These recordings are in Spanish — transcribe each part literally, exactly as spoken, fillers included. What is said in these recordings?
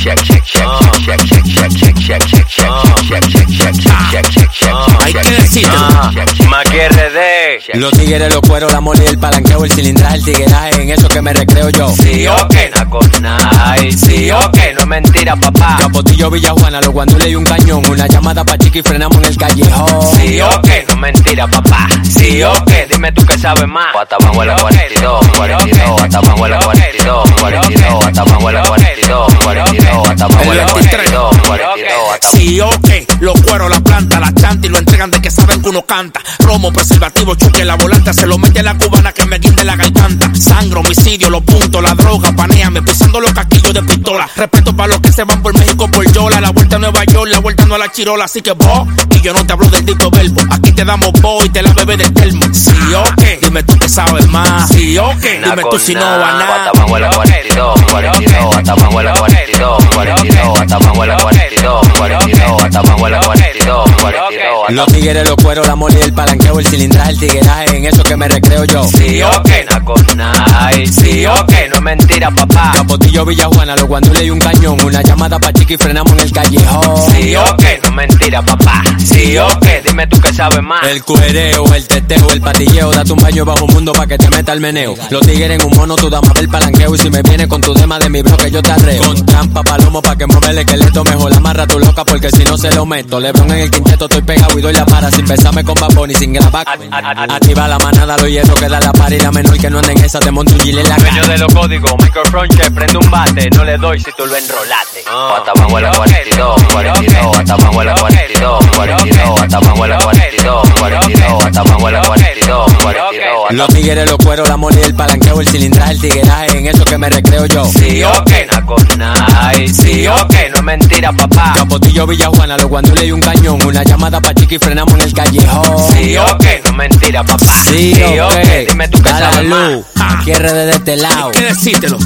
check, check, check, check, check, check, check, check, check, check, check, check, check, check, check, check. Hay que decirlo. Más que R D. Los tigres, los cueros, la moli, el palanqueo, el cilindraje, el tigueraje, en eso que me recreo yo. Sí o que na con night, sí o que no es mentira, papá. Capotillo, Villajuana, los guandules y un cañón, una llamada pa' chiqui y frenamos en el callejón. Sí o que no es mentira, papá. Sí o que, dime tú que sabes más. Hasta abajo en la cuarenta y dos, cuarenta y dos, hasta abajo en la cuarenta y dos, cuarenta y dos, hasta abajo en la cuarenta y dos, cuarenta y dos, hasta abajo en la cuarenta y dos, cuarenta y dos. Sí o que, los cueros, la planta, la chanta y lo entregan de que saben que uno canta. Romo, preservativo, choque, la volanta, se lo mete a la cubana que me guinde la garganta. Sangre, homicidio, los puntos, la droga, panéame, pisando los casquillos de pistola. Respeto para los que se van por México, por Yola, la vuelta a Nueva York, la vuelta no a la chirola. Así que vos, y yo no te hablo del dicto verbo, aquí te damos vos y te la bebé del termo. Sí o que, dime tú que sabes más. Sí o que, dime tú si no va nada. Hasta abajo en la cuarenta y dos, cuarenta y dos, hasta abajo en la cuarenta y dos, cuarenta y dos, hasta abajo en la cuarenta y dos, cuarenta y dos, hasta abajo en la cuarenta y dos, cuarenta y dos. Los tigres, los cueros, la moli, el palanqueo, el cilindraje, el tigueraje, en eso que me recreo yo. Sí o que na con night, sí o que no es mentira, papá. Capotillo, Villajuana, los guandules y un cañón, una llamada pa' chiqui y frenamos en el callejón. Sí o que no es mentira, papá. Sí o que, dime tú que sabes más. El cuereo, el teteo, el patilleo, date un baño bajo mundo pa' que te meta el meneo. Los tigres en un mono, tú dama del palanqueo, y si me vienes con tu dema de mi bloque yo te arreo. Con trampa, palomo pa' que mueva el esqueleto, mejor amarra tu loca porque si no se lo meto. Lebron en el quinteto, estoy pegado y doy la para, sin besarme con babón y sin grabar. Activa la manada, los hierros que da la par y la menor que no anda en esa, te monto un gilet en la cara. Dueño de los códigos, microphone che, prende un bate, no le doy si tú lo enrolaste. Hasta abajo en la cuarenta y dos, cuarenta y dos, hasta abajo en la cuarenta y dos, cuarenta y dos, hasta abajo en la cuarenta y dos, cuarenta y dos, hasta abajo en la cuarenta y dos, cuarenta y dos. Los tigres, los cueros, la moli, el palanqueo, el cilindraje, el tigueraje, en eso que me recreo yo. Sí o que na con night, sí o que no es mentira, papá. Capotillo, Villajuana, los guandules y un cañón, una llamada pa' chiqui y frenamos en el callejón. Sí o que no es mentira, papá. Sí o que, dime tú que da la sabes más. luz, aquí R D de este lado. Hay que decírtelo.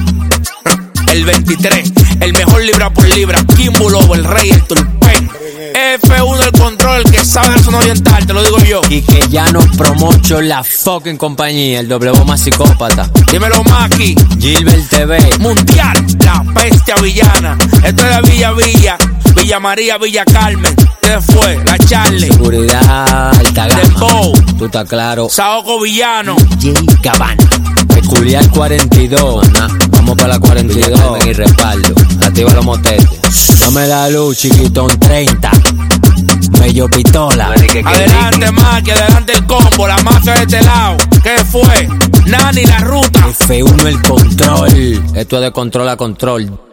El veintitrés, el mejor libra por libra, Kimbo Lobo, el rey, el turpén. F uno el control, que sabe de zona oriental, te lo digo yo. Y que ya nos promocho la fucking compañía, el W más psicópata. Dímelo, Maki. Gilbert T V. Mundial, la bestia villana. Esto es la Villa Villa, Villa María, Villa Carmen. ¿Qué fue? La Charlie. Seguridad alta gama. Dembow. Tú estás claro. Saoco Villano. J. Cabana. Peculiar cuarenta y dos. Nah, vamos para la cuarenta y dos. Y respaldo. Activa los motetes. Dame la luz, chiquitón treinta. Bello pistola. Adelante, Maki, adelante el combo. La mafia de este lado. ¿Qué fue? Nani, la ruta. F uno el control. Esto es de control a control.